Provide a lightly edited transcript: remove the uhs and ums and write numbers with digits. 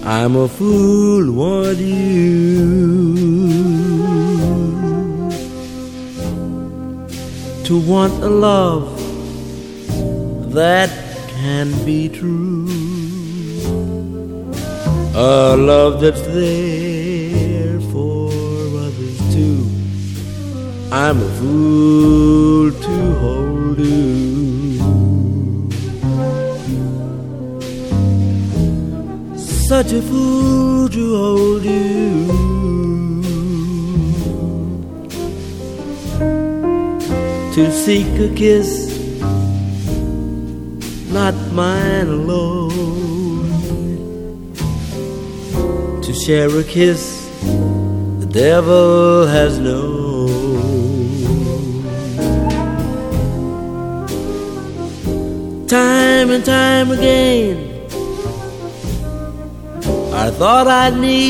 I'm a fool, want you to want a love that can be true, a love that's there for others too. I'm a fool to hold you, such a fool to hold you, to seek a kiss, not mine alone, to share a kiss the devil has known. Time and time again I thought I'd need